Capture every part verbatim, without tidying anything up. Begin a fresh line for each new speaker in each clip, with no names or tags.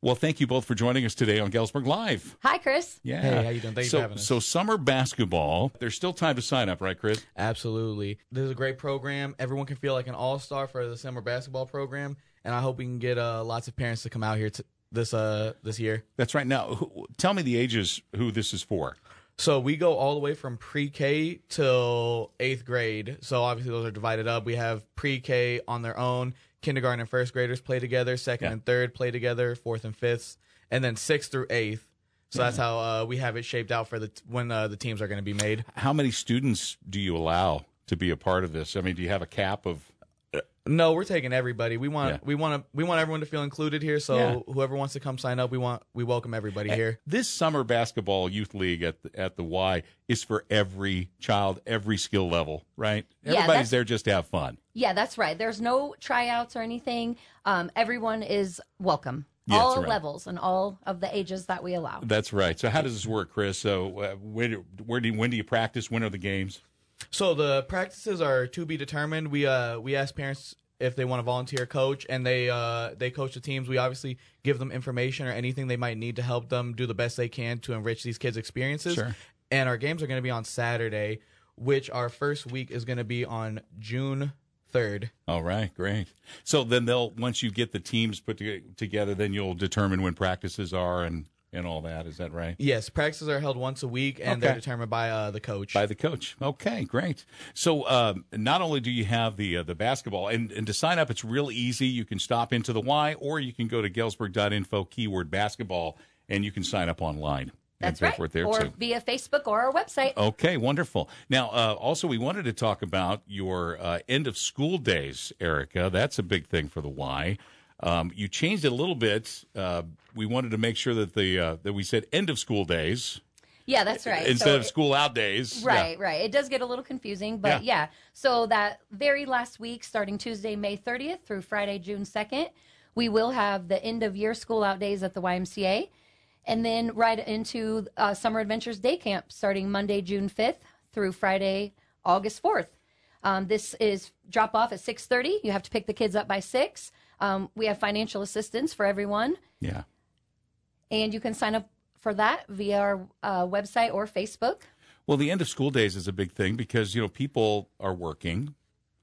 Well, thank you both for joining us today on Galesburg Live.
Hi, Chris.
Yeah.
Hey, how you doing? Thanks
so,
for having us.
So summer basketball, there's still time to sign up, right, Chris?
Absolutely. This is a great program. Everyone can feel like an all-star for the summer basketball program, and I hope we can get uh, lots of parents to come out here to this uh, this year.
That's right. Now, who, tell me the ages who this is for.
So we go all the way from pre-K till eighth grade. So obviously those are divided up. We have pre-K on their own. Kindergarten and first graders play together. Second
Yeah.
and third play together. Fourth and fifth. And then sixth through eighth. So
Yeah.
that's how uh, we have it shaped out for the t- when uh, the teams are going to be made.
How many students do you allow to be a part of this? I mean, do you have a cap of...
No, we're taking everybody. We want
Yeah.
we want to we want everyone to feel included here. So
Yeah.
whoever wants to come sign up, we want we welcome everybody here.
This summer basketball youth league at the, at the Y is for every child, every skill level, right?
Yeah,
Everybody's
that's-
there just to have fun.
Yeah, that's right. There's no tryouts or anything. Um, everyone is welcome.
Yeah, that's
all
right.
levels and all of the ages that we allow.
That's right. So how does this work, Chris? So uh, where do, where do you, when do you practice? When are the games?
So the practices are to be determined. We uh we ask parents if they want to volunteer coach, and they uh they coach the teams. We obviously give them information or anything they might need to help them do the best they can to enrich these kids' experiences.
Sure.
And our games are going to be on Saturday, which our first week is going to be on June third.
All right, great. So then they'll once you get the teams put to, together, then you'll determine when practices are and and all that. Is that right?
Yes, practices are held once a week, and
Okay.
they're determined by uh, the coach.
By the coach. Okay, great. So um, not only do you have the uh, the basketball, and, and to sign up, it's real easy. You can stop into the Y, or you can go to galesburg dot info, keyword basketball, and you can sign up online.
That's
and
right.
pay for it there
or
too.
via Facebook or our website.
Okay, wonderful. Now, uh, also, we wanted to talk about your uh, end of school days, Erica. That's a big thing for the Y. Um, you changed it a little bit. Uh, we wanted to make sure that the uh, that we said end of school days
Yeah, that's right.
instead
So
of school out days.
Right, right. It does get a little confusing, but
Yeah.
yeah. So that very last week, starting Tuesday, May thirtieth through Friday, June second, we will have the end of year school out days at the Y M C A. And then right into uh, Summer Adventures Day Camp starting Monday, June fifth through Friday, August fourth. Um, this is drop off at six thirty. You have to pick the kids up by six. Um, we have financial assistance for everyone.
Yeah.
And you can sign up for that via our uh, website or Facebook.
Well, the end of school days is a big thing because, you know, people are working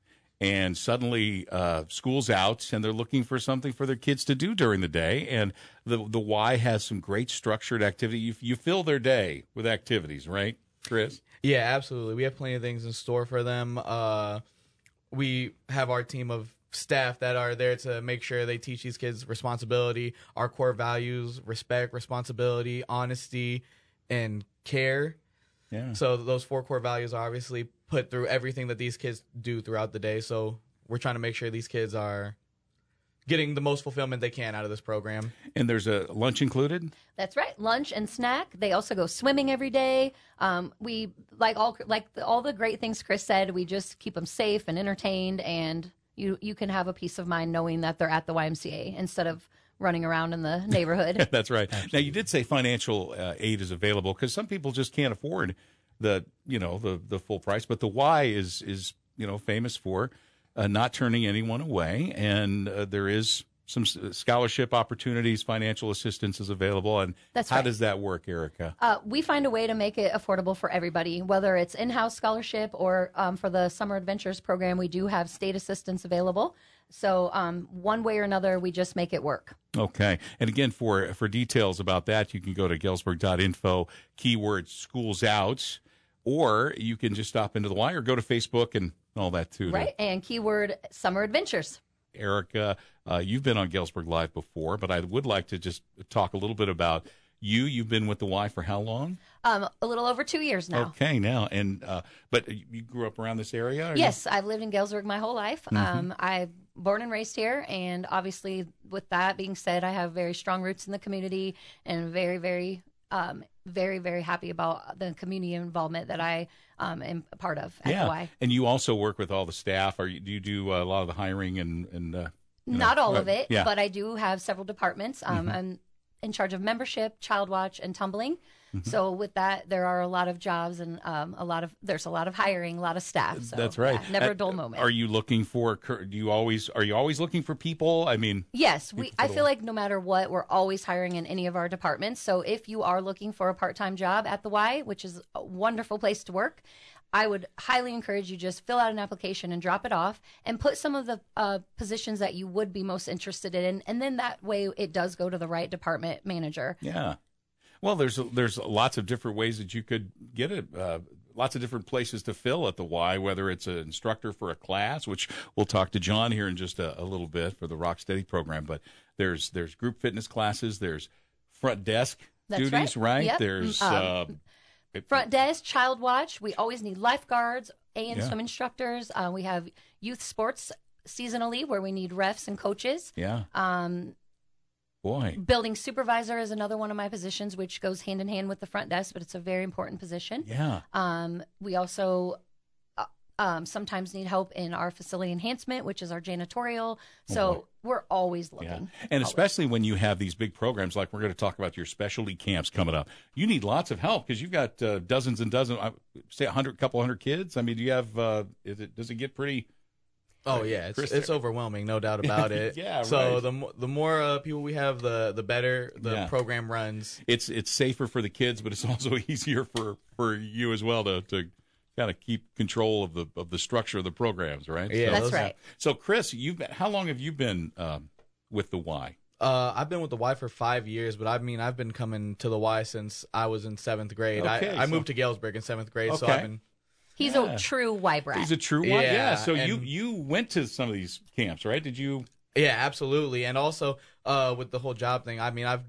and suddenly uh, school's out and they're looking for something for their kids to do during the day. And the the Y has some great structured activity. You, you fill their day with activities, right, Chris?
Yeah, absolutely. We have plenty of things in store for them. Uh, we have our team of staff that are there to make sure they teach these kids responsibility, our core values, respect, responsibility, honesty, and care.
Yeah.
So those four core values are obviously put through everything that these kids do throughout the day. So we're trying to make sure these kids are getting the most fulfillment they can out of this program.
And there's a lunch included?
That's right, lunch and snack. They also go swimming every day. Um, we like all like the, all the great things Chris said. We just keep them safe and entertained, and you you can have a peace of mind knowing that they're at the Y M C A instead of running around in the neighborhood.
That's right. Now, you did say financial uh, aid is available because some people just can't afford the, you know, the, the full price. But the Y is, is you know, famous for uh, not turning anyone away. And uh, there is some s- scholarship opportunities, financial assistance is available. And
That's
how
right.
does that work, Erica?
Uh, we find a way to make it affordable for everybody, whether it's in-house scholarship or um, for the Summer Adventures program. We do have state assistance available. So um, one way or another, we just make it work.
Okay. And again, for for details about that, you can go to galesburg dot info, keyword schools out, or you can just stop into the Y or go to Facebook and all that too.
Right. And keyword Summer Adventures.
Erica, uh, you've been on Galesburg Live before, but I would like to just talk a little bit about you. You've been with the Y for how long?
Um, a little over two years now.
Okay, now. and uh, But you grew up around this area? Or
Yes, I've lived in Galesburg my whole life.
Mm-hmm.
Um, I'm born and raised here, and obviously, with that being said, I have very strong roots in the community, and very, very, um, very, very happy about the community involvement that I um, am a part of at
Yeah,
the Y.
and you also work with all the staff. Are you, do you do a lot of the hiring and... and uh, you know,
Not all
uh,
of it,
yeah.
but I do have several departments. Um, I'm in charge of membership, child watch, and tumbling. So with that, there are a lot of jobs and um, a lot of there's a lot of hiring, a lot of staff. So,
That's right.
yeah, never
Uh,
a dull moment.
Are you looking for? Do you always? Are you always looking for people? I mean,
Yes, we.
for
I
the-
feel like no matter what, we're always hiring in any of our departments. So if you are looking for a part-time job at the Y, which is a wonderful place to work, I would highly encourage you just fill out an application and drop it off, and put some of the uh, positions that you would be most interested in, and then that way it does go to the right department manager.
Yeah. Well, there's there's lots of different ways that you could get it. Uh, lots of different places to fill at the Y, whether it's an instructor for a class, which we'll talk to John here in just a, a little bit for the Rocksteady program. But there's there's group fitness classes. There's front desk
That's
duties,
right.
right?
Yep.
There's
Um,
uh, it-
Front desk, child watch. We always need lifeguards and
Yeah.
swim instructors. Uh, we have youth sports seasonally where we need refs and coaches.
yeah,
Um,
boy,
building supervisor is another one of my positions, which goes hand in hand with the front desk, but it's a very important position.
yeah.
Um, we also uh, um, sometimes need help in our facility enhancement, which is our janitorial. So
boy.
we're always
Yeah,
looking.
and
Always.
especially when you have these big programs like we're going to talk about your specialty camps coming up, you need lots of help because you've got uh, dozens and dozens, I say a hundred, couple hundred kids. I mean, do you have? Uh, is it does it get pretty?
Oh yeah, it's,
Chris-
it's overwhelming, no doubt about it.
Yeah,
So
right.
the mo- the more uh, people we have, the the better the
Yeah.
program runs.
It's it's safer for the kids, but it's also easier for, for you as well to, to kind of keep control of the of the structure of the programs, right?
Yeah,
So,
That's
those-
right.
so Chris, you've been, how long have you been um, with the Y?
Uh, I've been with the Y for five years, but I mean I've been coming to the Y since I was in seventh grade.
Okay,
I, I
so-
moved to Galesburg in seventh grade, so
Okay.
I've been.
He's
Yeah.
a true Y brat.
He's a true one. Yeah.
Yeah,
So you
and-
you went to some of these camps, right? Did you?
Yeah, absolutely. And also, uh, with the whole job thing, I mean, I've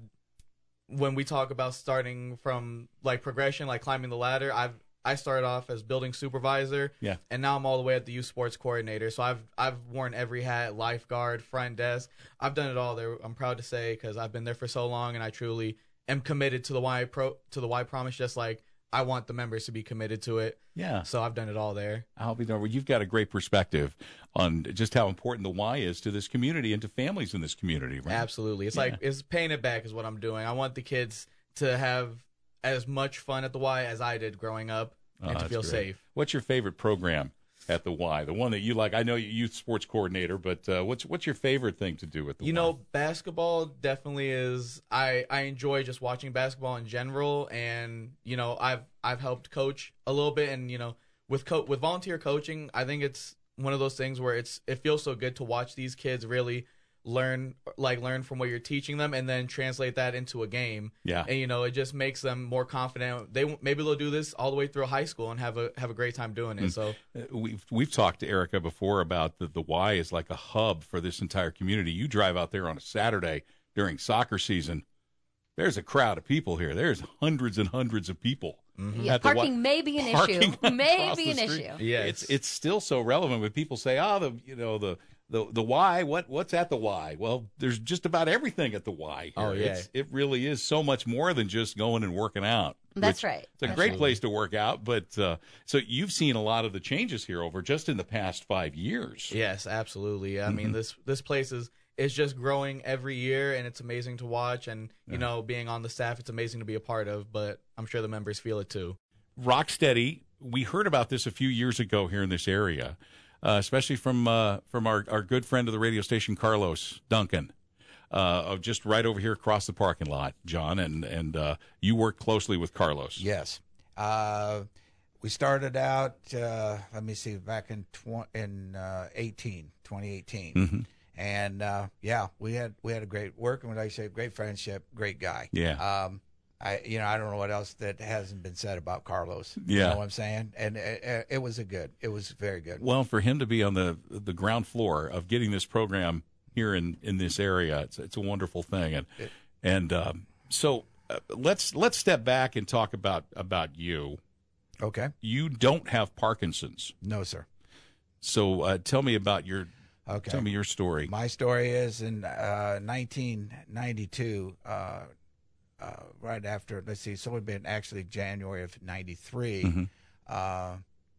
when we talk about starting from like progression, like climbing the ladder, I've I started off as building supervisor,
Yeah.
and now I'm all the way at the youth sports coordinator. So I've I've worn every hat: lifeguard, front desk. I've done it all there. I'm proud to say because I've been there for so long, and I truly am committed to the Y pro to the Y promise, just like I want the members to be committed to it.
Yeah.
So I've done it all there.
I'll be there. Well, you've got a great perspective on just how important the Y is to this community and to families in this community, right?
Absolutely. It's
Yeah.
like it's paying it back is what I'm doing. I want the kids to have as much fun at the Y as I did growing up
Oh,
and to
that's
feel
great.
safe.
What's your favorite program at the Y? The one that you like? I know you're youth sports coordinator, but uh, what's what's your favorite thing to do with the
You
Y?
know, basketball definitely is I I enjoy just watching basketball in general, and you know, I've I've helped coach a little bit, and you know, with co- with volunteer coaching, I think it's one of those things where it's it feels so good to watch these kids really learn like learn from what you're teaching them and then translate that into a game.
Yeah.
And you know, it just makes them more confident. They maybe they'll do this all the way through high school and have a have a great time doing it. So
Uh, We've we've talked to Erica before about the the Y is like a hub for this entire community. You drive out there on a Saturday during soccer season. There's a crowd of people here. There's hundreds and hundreds of people.
Yeah,
at the Y.
parking may be an
Parking
issue.
across
May be
the
an
street.
issue.
Yes.
It's it's still so relevant when people say, "Oh, the you know the the the Y. What what's at the Y?" Well, there's just about everything at the Y. Here.
Oh, yeah.
It's, it really is so much more than just going and working out.
That's
which-
right.
It's a
That's
great
right.
place to work out, but uh, so you've seen a lot of the changes here over just in the past five years.
Yes, absolutely. I
Mm-hmm.
mean, this this place is is just growing every year, and it's amazing to watch. And you
Yeah.
know, being on the staff, it's amazing to be a part of. But I'm sure the members feel it too.
Rocksteady, we heard about this a few years ago here in this area, uh, especially from uh, from our, our good friend of the radio station, Carlos Duncan, uh, of just right over here across the parking lot, John, and and uh, you worked closely with Carlos.
Yes. Uh, we started out, uh, let me see, back in tw- in uh, eighteen, twenty eighteen.
Mm-hmm.
And uh, yeah, we had we had a great work, and when I say great friendship, great guy.
Yeah.
Um, I you know I don't know what else that hasn't been said about Carlos.
Yeah.
You know what I'm saying? And it, it was a good. It was very good.
Well, for him to be on the the ground floor of getting this program here in, in this area, it's it's a wonderful thing. And and um, so uh, let's let's step back and talk about about you.
Okay.
You don't have Parkinson's,
No, sir.
so uh, tell me about your
Okay.
tell me your story.
My story is in uh, nineteen ninety-two, uh, uh, right after, let's see, it's only been actually January of ninety-three.
Mhm.
Uh,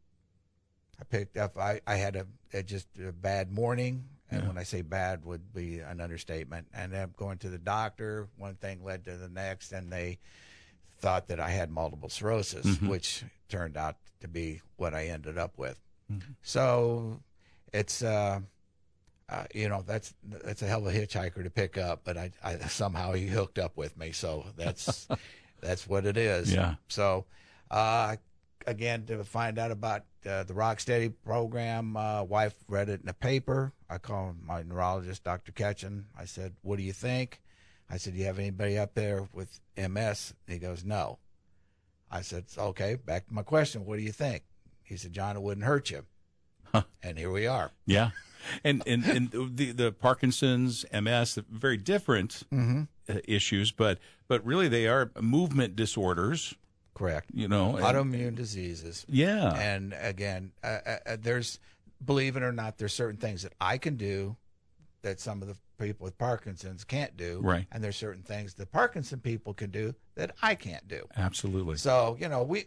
I picked up, I, I had a, a just a bad morning. And
Yeah.
when I say bad would be an understatement. And I'm going to the doctor. One thing led to the next. And they thought that I had multiple sclerosis,
Mhm.
which turned out to be what I ended up with.
Mhm.
So it's, uh, uh, you know, that's that's a hell of a hitchhiker to pick up, but I, I somehow he hooked up with me. So that's that's what it is.
Yeah.
So, uh, again, to find out about uh, the Rocksteady program, uh, wife read it in the paper. I called my neurologist, Doctor Ketchen. I said, "What do you think?" I said, "Do you have anybody up there with M S?" He goes, "No." I said, "Okay, back to my question. What do you think?" He said, "John, it wouldn't hurt you."
Huh.
And here we are.
Yeah. And, and, and the, the Parkinson's, M S, very different
Mm-hmm.
uh, issues, but, but really they are movement disorders,
Correct.
you know. and-
Autoimmune diseases.
Yeah.
And again, uh, uh, uh, there's, believe it or not, there's certain things that I can do that some of the people with Parkinson's can't do.
Right.
And there's certain things the Parkinson people can do that I can't do.
Absolutely.
So, you know, we,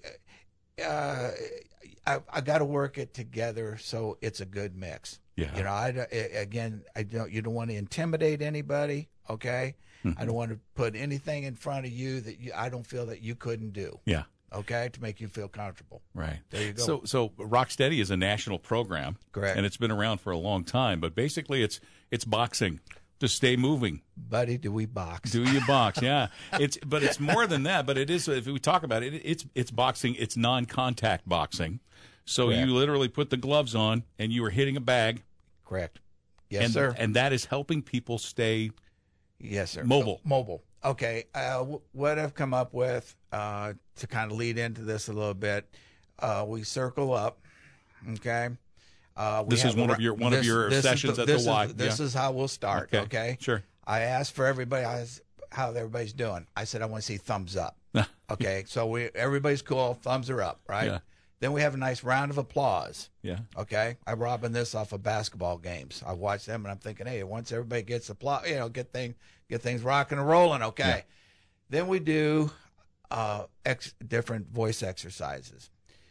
uh, I, I got to work it together so it's a good mix.
Yeah.
You know, I, again, I don't, you don't want to intimidate anybody. Okay.
Mhm.
I don't want to put anything in front of you that you, I don't feel that you couldn't do.
Yeah.
Okay. To make you feel comfortable.
Right.
There you go.
So, so Rocksteady is a national program.
Correct.
And it's been around for a long time, but basically it's, it's boxing to stay moving.
Buddy, do we box?
Do you box? Yeah. It's, but it's more than that, but it is, if we talk about it, it's, it's boxing, it's non-contact boxing. So
Correct.
you literally put the gloves on and you are hitting a bag.
Correct. Yes,
and,
sir.
And that is helping people stay
Yes, sir.
mobile.
So, mobile. Okay. Uh, w- what I've come up with uh, to kind of lead into this a little bit, uh, we circle up. Okay. Uh, we
This is
have a
one of
ra-
your- one of
this-
your
this is
sessions at
this
the
is-
Y.
This
Yeah.
is how we'll start.
Okay.
Okay.
Sure.
I asked for everybody. I asked how everybody's doing. I said I want to see thumbs up. Okay. So we everybody's cool. Thumbs are up. Right.
Yeah.
Then we have a nice round of applause.
Yeah.
Okay, I'm robbing this off of basketball games. I watch them and I'm thinking, hey, once everybody gets applause, you know, get thing, get things rocking and rolling. Okay,
Yeah.
then we do uh, ex- different voice exercises,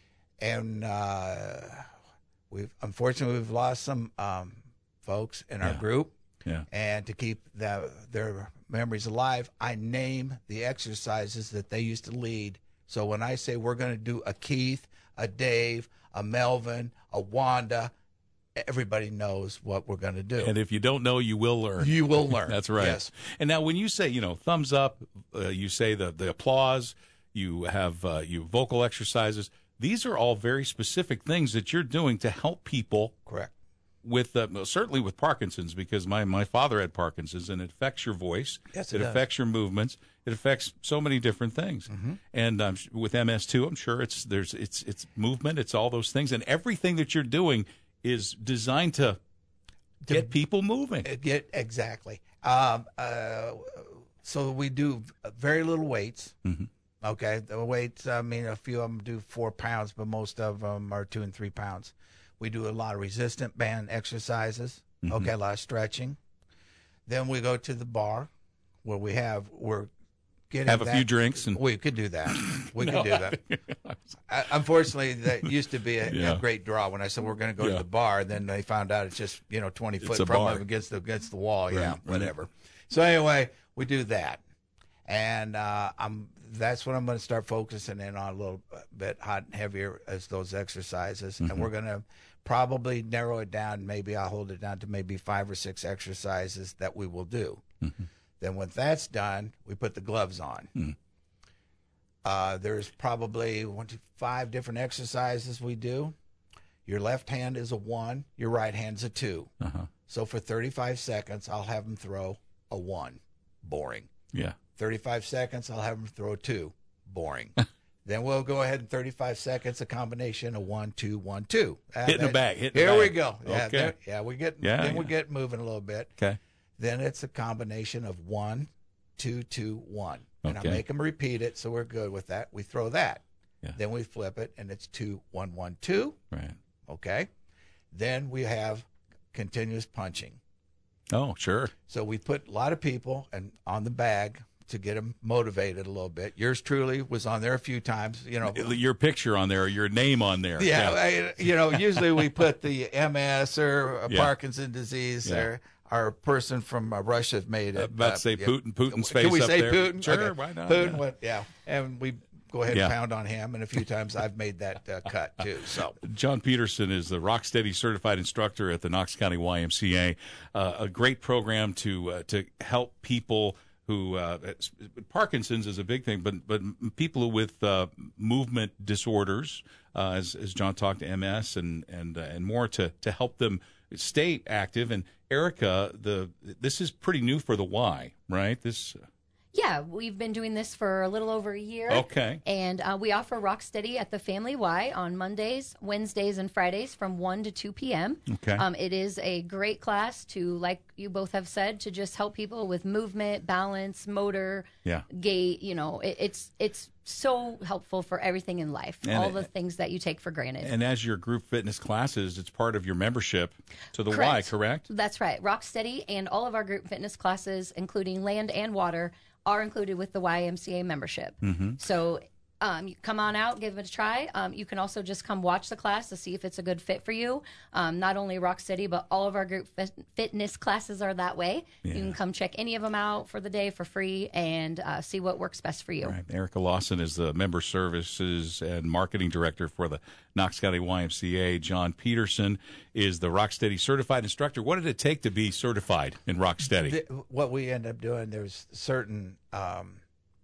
and uh, we've unfortunately we've lost some um, folks in our
Yeah.
group.
Yeah.
And to keep the, their memories alive, I name the exercises that they used to lead. So when I say we're going to do a Keith, a Dave, a Melvin, a Wanda, everybody knows what we're going to do.
And if you don't know, you will learn.
You will learn.
That's right.
Yes.
And now, when you say, you know, thumbs up, uh, you say the the applause, you have uh, you vocal exercises. These are all very specific things that you're doing to help people
Correct.
with uh, certainly with Parkinson's, because my my father had Parkinson's, and it affects your voice.
Yes,
it
it does.
affects your movements. It affects so many different things.
Mm-hmm.
And um, with M S too, I'm sure it's there's it's it's movement. It's all those things, and everything that you're doing is designed to,
To-
get people moving.
Uh, Get exactly. Um, uh, so we do very little weights.
Mhm.
Okay, the weights. I mean, a few of them do four pounds, but most of them are two and three pounds. We do a lot of resistant band exercises.
Mhm.
Okay, a lot of stretching. Then we go to the bar, where we have we're getting
Have a
that-
few drinks and
we could do that. We could do that. Uh, unfortunately, that used to be a,
Yeah.
a great draw. When I said we're going to go
Yeah.
to the bar, then they found out it's just you know twenty
It's
foot
a
from
bar.
them against the against the wall. Yeah,
Right, right.
whatever. So anyway, we do that, and uh, I'm that's what I'm going to start focusing in on a little bit hot and heavier as those exercises,
Mm-hmm.
and we're going to probably narrow it down. Maybe I'll hold it down to maybe five or six exercises that we will do.
Mm-hmm.
Then when that's done, we put the gloves on.
Mm.
Uh, there's probably one to five different exercises we do. Your left hand is a one, your right hand's a two.
Uh-huh.
So for thirty-five seconds, I'll have them throw a one. Boring.
Yeah.
thirty-five seconds, I'll have them throw a two. Boring. Then we'll go ahead in thirty-five seconds, a combination of one, two, one, two. Uh,
Hitting the
that-
bag, hitting the
Here we
bag.
go. Yeah,
Okay.
there- yeah, we get.
Yeah,
then we
yeah.
get moving a little bit.
Okay.
Then it's a combination of one, two, two, one. And
Okay.
I make them repeat it, so we're good with that. We throw that.
Yeah.
Then we flip it, and it's two, one, one, two.
Right.
Okay. Then we have continuous punching.
Oh, sure.
So we put a lot of people and on the bag to get them motivated a little bit. Yours truly was on there a few times. You know,
Your picture on there, your name on there.
yeah, I, you know, usually we put the M S or a
Yeah.
Parkinson's disease
Yeah.
or our person from uh, Russia made it.
Uh, about
uh,
to say
yeah.
Putin. Putin's face
Can we
up
say
there.
Putin?
Sure,
Okay.
why not?
Putin
Yeah.
went, yeah. And we go ahead
Yeah.
and pound on him. And a few times I've made that uh, cut too. So
John Peterson is the Rocksteady certified instructor at the Knox County Y M C A. Uh, a great program to uh, to help people who uh, it's- Parkinson's is a big thing, but but people with uh, movement disorders, uh, as as John talked to M S and and uh, and more to to help them stay active. And Erica, the this is pretty new for the Y, right? This
Yeah, we've been doing this for a little over a year.
Okay.
And uh, we offer Rocksteady at the Family Y on Mondays, Wednesdays, and Fridays from one to two p.m.
Okay.
Um, it is a great class to, like you both have said, to just help people with movement, balance, motor,
Yeah.
gait. You know, it, it's it's so helpful for everything in life,
And
all
it-
the things that you take for granted.
And as your group fitness classes, it's part of your membership to the Y,
Correct.
correct?
That's right. Rocksteady and all of our group fitness classes, including land and water, are included with the Y M C A membership.
Mm-hmm.
So um, you come on out, give it a try. Um, you can also just come watch the class to see if it's a good fit for you. Um, not only Rocksteady, but all of our group fit- fitness classes are that way. You
Yeah.
can come check any of them out for the day for free and uh, see what works best for you.
Right. Erica Lawson is the member services and marketing director for the Knox County Y M C A. John Peterson is the Rocksteady certified instructor. What did it take to be certified in Rocksteady?
th- what we end up doing, there's certain um,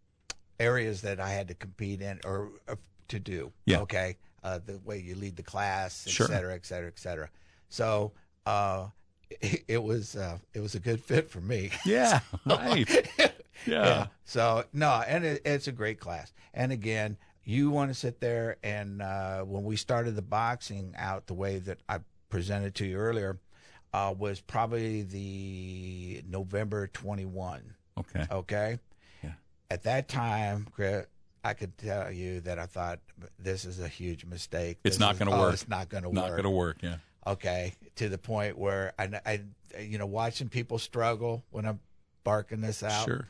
areas that I had to compete in or uh, to do.
Yeah.
Okay. Uh, the way you lead the class, et
Sure.
cetera, et cetera, et cetera. So uh, it, it was uh, it was a good fit for me.
Yeah, right. Yeah.
Yeah. So no, and it, it's a great class. And again, you want to sit there and uh, when we started the boxing out the way that I presented to you earlier, uh, was probably the November twenty-first.
Okay.
Okay.
Yeah.
At that time, Chris, I could tell you that I thought this is a huge mistake.
It's
This
not
is-
gonna
oh,
work.
It's not going to
Not
work.
going to work, yeah.
Okay. To the point where I, I, you know, watching people struggle when I'm barking this out.
Sure.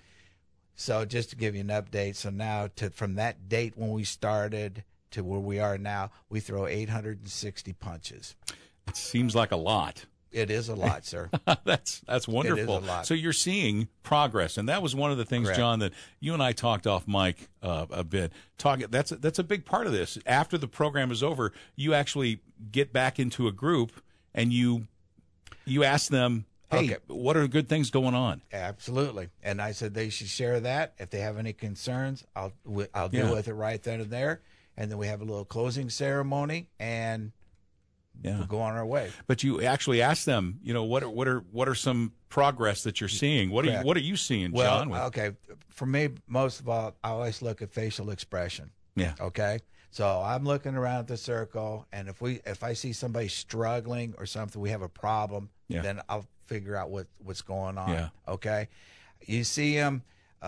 So just to give you an update, so now to from that date when we started to where we are now, we throw eight hundred sixty punches.
It seems like a lot.
It is a lot, sir.
that's that's wonderful.
a lot.
So you're seeing progress, and that was one of the things,
Correct.
John, that you and I talked off mic uh, a bit. Talk that's that's a big part of this. After the program is over, you actually get back into a group and you you ask them, "Hey,
Okay.
what are good things going on?"
Absolutely. And I said they should share that. If they have any concerns, I'll wi- I'll deal
Yeah.
with it right then and there. And then we have a little closing ceremony, and
Yeah.
we'll go on our way.
But you actually ask them, you know, what are what are what are some progress that you're seeing? What are you
Correct.
what are you seeing,
Well,
John? with-
okay. For me, most of all, I always look at facial expression.
yeah.
Okay. So I'm looking around the circle, and if we if I see somebody struggling or something, we have a problem.
Yeah.
Then I'll figure out what what's going on.
Yeah.
Okay. You see them.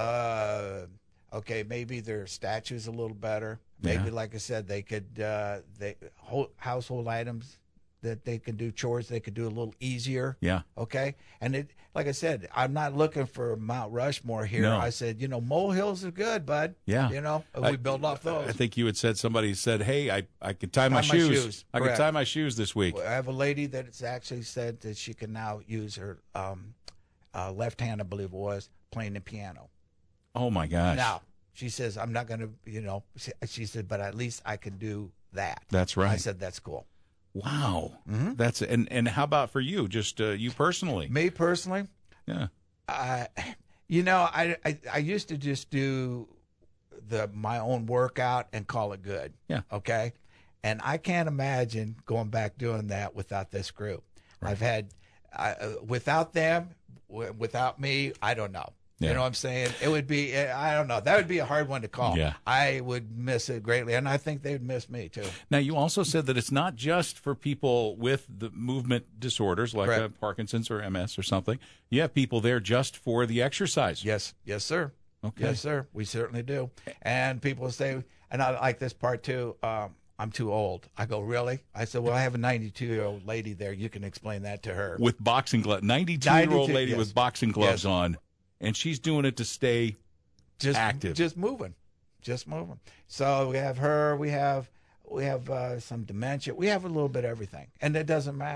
Uh, okay, maybe their statue's a little better. Maybe,
Yeah.
like I said, they could uh, they whole, household items that they can do chores they could do a little easier.
Yeah.
Okay. And it, like I said, I'm not looking for Mount Rushmore here.
No.
I said, you know, molehills are good, bud.
Yeah.
You know, we
I-
build off those.
I think you had said somebody said, "Hey, I I could tie, my,
my
shoes.
shoes.
I could
Correct.
tie my shoes this week."
I have a lady that's actually said that she can now use her um, uh, left hand, I believe it was, playing the piano.
Oh my gosh.
Now, she says, I'm not going to, you know, she, she said, but at least I can do that.
That's right.
I said, that's cool.
Wow.
Mhm.
That's and and how about for you? Just uh, you personally?
Me personally,
Yeah.
I, you know, I, I I used to just do the my own workout and call it good.
Yeah.
Okay. And I can't imagine going back doing that without this group. I've had I, uh, without them, w- without me, I don't know.
Yeah.
You know what I'm saying? It would be, I don't know. That would be a hard one to call.
Yeah.
I would miss it greatly. And I think they would miss me too.
Now you also said that it's not just for people with the movement disorders like uh,
Correct.
Parkinson's or M S or something. You have people there just for the exercise.
Yes. Yes, sir.
Okay.
Yes, sir. We certainly do. And people say, and I like this part too. Um, I'm too old. I go, really? I said, well, I have a ninety-two year old lady there. You can explain that to her.
With boxing gloves, ninety-two year old
ninety-two,
lady
yes.
with boxing gloves
Yes.
on, and she's doing it to stay.
Just
active.
just moving, just moving. So we have her. We have we have uh, some dementia. We have a little bit of everything, and it doesn't matter.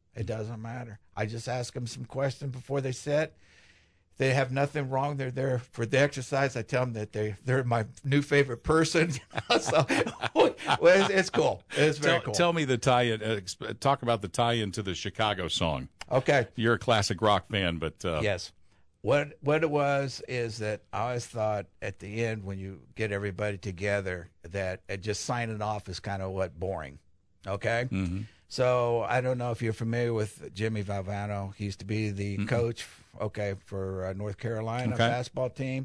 It doesn't matter. I just ask them some questions before they sit. They have nothing wrong. They're there for the exercise. I tell them that they they're my new favorite person. So well, it's, it's cool. It's very
tell,
cool.
Tell me the tie-in. Uh, exp- talk about the tie-in to the Chicago song.
Okay.
You're a classic rock fan, but uh,
yes. What what it was is that I always thought at the end when you get everybody together that uh, just signing off is kind of what boring. Okay.
Mm-hmm.
So I don't know if you're familiar with Jimmy Valvano. He used to be the
Mm-mm.
coach, okay, for uh, North Carolina
Okay.
basketball team.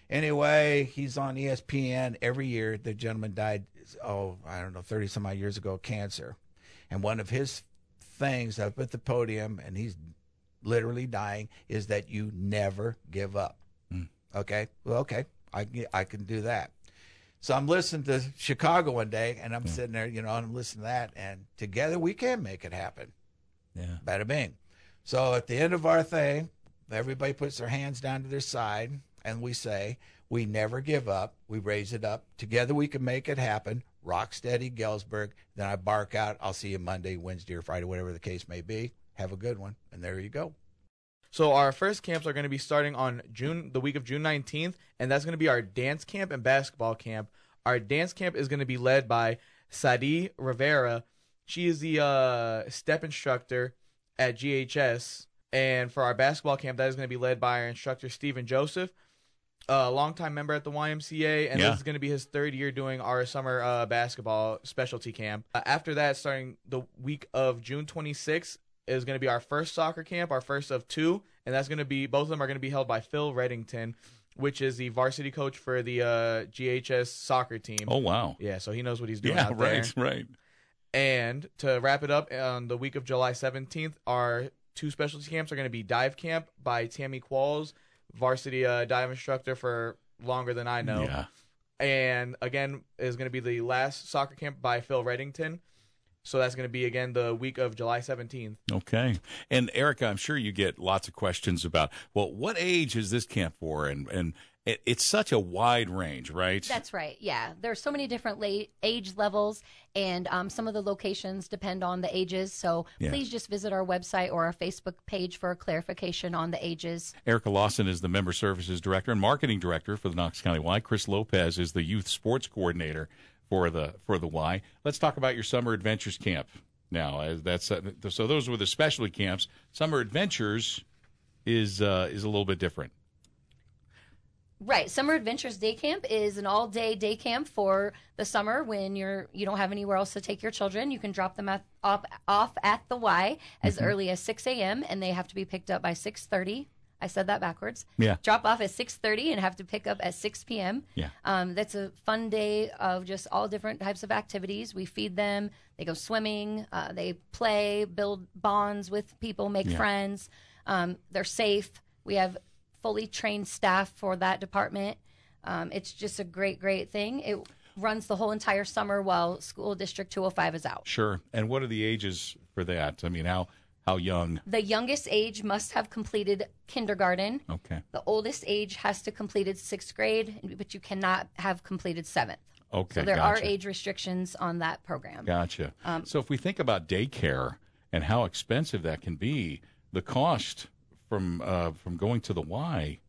Anyway, he's on E S P N every year. The gentleman died, oh, I don't know, thirty some odd years ago, cancer. And one of his things up at the podium, and he's literally dying, is that you never give up.
Mm.
Okay? Well, okay, I, can- I can do that. So I'm listening to Chicago one day, and I'm
Yeah.
sitting there, you know, and I'm listening to that, and together we can make it happen.
Yeah.
Bada bing. So at the end of our thing, everybody puts their hands down to their side, and we say, we never give up. We raise it up. Together we can make it happen. Rock steady, Galesburg. Then I bark out, I'll see you Monday, Wednesday, or Friday, whatever the case may be. Have a good one. And there you go.
So our first camps are going to be starting on June, the week of June nineteenth, and that's going to be our dance camp and basketball camp. Our dance camp is going to be led by Sadie Rivera. She is the uh, step instructor at G H S, and for our basketball camp, that is going to be led by our instructor, Stephen Joseph, a longtime member at the Y M C A, and
Yeah.
this is going to be his third year doing our summer uh, basketball specialty camp. Uh, after that, starting the week of June twenty-sixth, is going to be our first soccer camp, our first of two, and that's going to be, both of them are going to be held by Phil Reddington, which is the varsity coach for the uh, G H S soccer team.
Oh, wow.
Yeah, so he knows what he's doing
Yeah,
out there.
right, right.
And to wrap it up, on the week of July seventeenth, our two specialty camps are going to be dive camp by Tammy Qualls, varsity uh, dive instructor for longer than I know.
Yeah.
And again, is going to be the last soccer camp by Phil Reddington. So that's going to be, again, the week of July seventeenth.
Okay. And Erica, I'm sure you get lots of questions about, well, what age is this camp for? And and it, it's such a wide range, right?
That's right. Yeah. There's so many different late age levels, and um, some of the locations depend on the ages. So
Yeah.
please just visit our website or our Facebook page for clarification on the ages.
Erica Lawson is the Member Services Director and Marketing Director for the Knox County Y. Chris Lopez is the Youth Sports Coordinator for the for the Y. Let's talk about your Summer Adventures Camp now. As that's uh, so those were the specialty camps. Summer Adventures is uh, is a little bit different.
Right. Summer Adventures Day Camp is an all-day day camp for the summer when you're you don't have anywhere else to take your children. You can drop them at, off, off at the Y as
Mm-hmm.
early as six a.m. and they have to be picked up by six thirty. I said that backwards.
Yeah.
Drop off at six thirty and have to pick up at six p.m.
Yeah.
Um, that's a fun day of just all different types of activities. We feed them. They go swimming. Uh, they play, build bonds with people, make
Yeah.
friends. Um, they're safe. We have fully trained staff for that department. Um, it's just a great, great thing. It runs the whole entire summer while School District two oh five is out.
Sure. And what are the ages for that? I mean, how how young?
The youngest age must have completed kindergarten.
Okay.
The oldest age has to completed sixth grade, but you cannot have completed seventh.
Okay.
So there are
gotcha.
age restrictions on that program.
Gotcha.
Um,
so if we think about daycare and how expensive that can be, the cost from uh, from going to the Y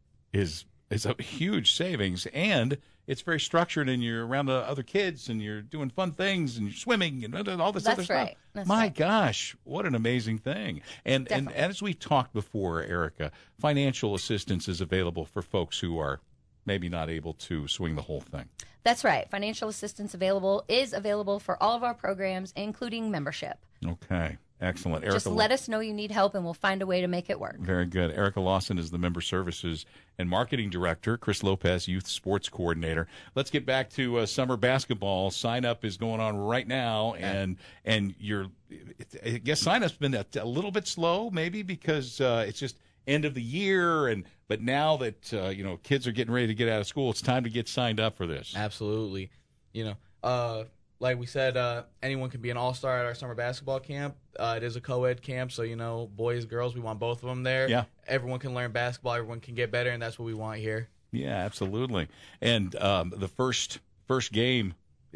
is is a huge savings, and it's very structured, and you're around the other kids, and you're doing fun things, and you're swimming, and all this
That's
other
right.
stuff.
That's
My
right.
gosh, what an amazing thing! And and
Definitely.
as we talked before, Erica, financial assistance is available for folks who are maybe not able to swing the whole thing.
That's right. Financial assistance available is available for all of our programs, including membership.
Okay, excellent. Erica,
Just let us know you need help, and we'll find a way to make it work.
Very good. Erica Lawson is the Member Services and Marketing Director. Chris Lopez, Youth Sports Coordinator. Let's get back to uh, summer basketball. Sign up is going on right now, and and you're. I guess sign up's been a, a little bit slow, maybe because uh, it's just end of the year, and but now that uh, you know kids are getting ready to get out of school, it's time to get signed up for this.
Absolutely. You know, uh, like we said, uh, anyone can be an all-star at our summer basketball camp. Uh, it is a co-ed camp, so, you know, boys, girls, we want both of them there.
Yeah.
Everyone can learn basketball. Everyone can get better, and that's what we want here.
Yeah, absolutely. And um, the first first game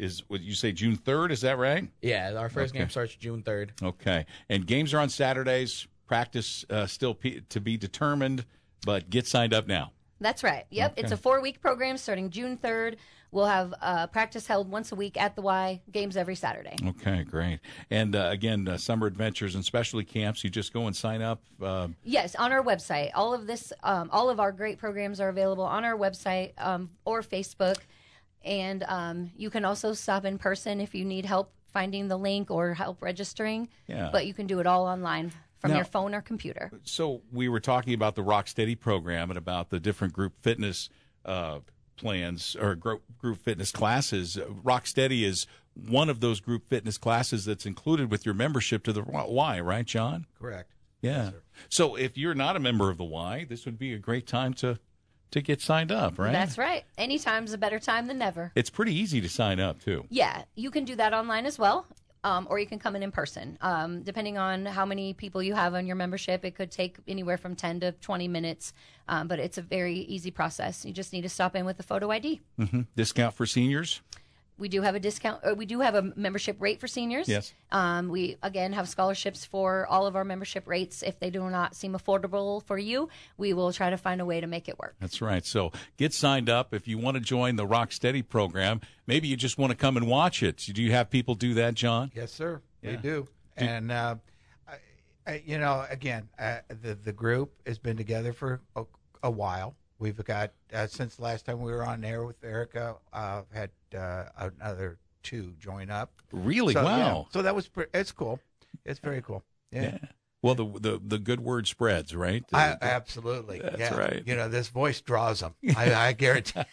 is, would you say June third? Is that right?
Yeah, our first
Okay.
game starts June third.
Okay. And games are on Saturdays. Practice uh, still p- to be determined, but get signed up now.
That's right. Yep.
Okay.
It's a four-week program starting June third. We'll have uh, practice held once a week at the Y, games every Saturday.
Okay, great. And uh, again, uh, summer adventures and specialty camps, you just go and sign up. Uh,
Yes, on our website. All of this, um, all of our great programs are available on our website um, or Facebook. And um, you can also stop in person if you need help finding the link or help registering.
Yeah.
But you can do it all online from
Now-
your phone or computer.
so we were talking about the Rocksteady program and about the different group fitness uh, plans or group, group fitness classes. Rocksteady is one of those group fitness classes that's included with your membership to the Y, right, John?
Correct.
Yeah. So if you're not a member of the Y, this would be a great time to to get signed up, right?
That's right. Anytime's a better time than never.
It's pretty easy to sign up too.
Yeah, you can do that online as well, um, or you can come in in person. Um, depending on how many people you have on your membership, it could take anywhere from ten to twenty minutes, um, but it's a very easy process. You just need to stop in with a photo I D.
hmm Discount for seniors?
We do have a discount. Or we do have a membership rate for seniors.
Yes.
Um, we again have scholarships for all of our membership rates. If they do not seem affordable for you, we will try to find a way to make it work.
That's right. So get signed up if you want to join the Rocksteady program. Maybe you just want to come and watch it. Do you have people do that, John?
Yes, sir.
Yeah.
We do. And uh, I, I, you know, again, uh, the the group has been together for a, a while. We've got uh, since the last time we were on air with Erica, uh, had uh, another two join up.
Really?
So,
wow.
yeah, so that was pre- it's cool. It's very cool. Yeah.
Yeah. Well, the, the the good word spreads, right?
I, absolutely.
That's
yeah.
right.
You know, this voice draws them. I, I guarantee.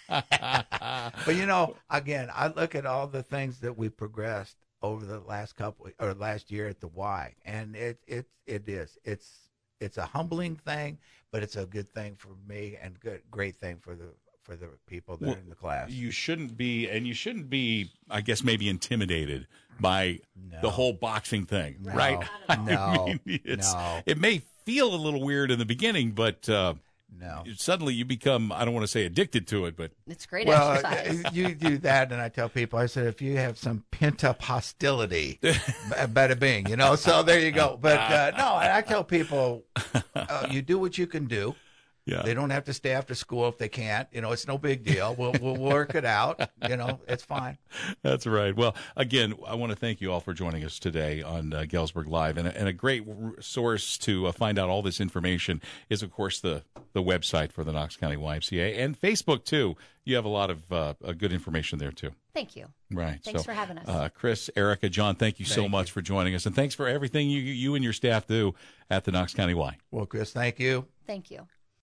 But you know, again, I look at all the things that we progressed over the last couple or last year at the Y, and it it it is it's it's a humbling thing, but it's a good thing for me and good great thing for the for the people that
Well,
are in the class.
You shouldn't be, and you shouldn't be, I guess, maybe intimidated by
No.
the whole boxing thing,
No.
right?
No.
I mean, it's,
No.
It may feel a little weird in the beginning, but uh,
No.
suddenly you become, I don't want to say addicted to it, but
It's great
Well,
exercise.
uh, you do that, and I tell people, I said, if you have some pent up hostility, b- bada bing, you know. So there you go. But uh, no, I I tell people, uh, you do what you can do.
yeah.
They don't have to stay after school if they can't. You know, it's no big deal. We'll we'll work it out. You know, it's fine.
That's right. Well, again, I want to thank you all for joining us today on uh, Galesburg Live. And, a- and a great r- source to uh, find out all this information is, of course, the, the website for the Knox County Y M C A and Facebook, too. You have a lot of uh, uh, good information there, too.
Thank you.
Right.
Thanks
so,
for having us.
Uh, Chris, Erica, John, thank you so
Thank
much for joining us. And thanks for everything you, you and your staff do at the Knox County Y.
Well, Chris, thank you.
Thank you.